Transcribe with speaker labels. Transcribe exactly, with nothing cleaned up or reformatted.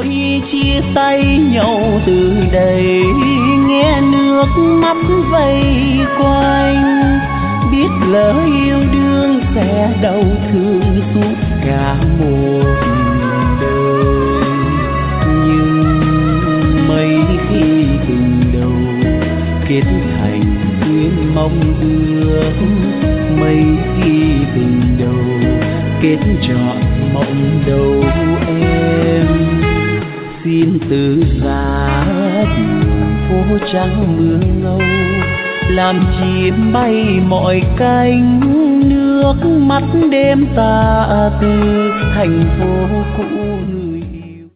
Speaker 1: khi chia tay nhau từ đây, nghe nước mắt vây quanh, biết lỡ yêu đương sẽ đau thương suốt cả một đời. Nhưng mấy khi tình đầu kết thành duyên mong ước, mấy khi tình đầu kết trọn mộng đầu em. Xin từ giá đường phố trắng mưa ngâu, làm chìm bay mọi cánh nước mắt đêm ta từ thành phố cũ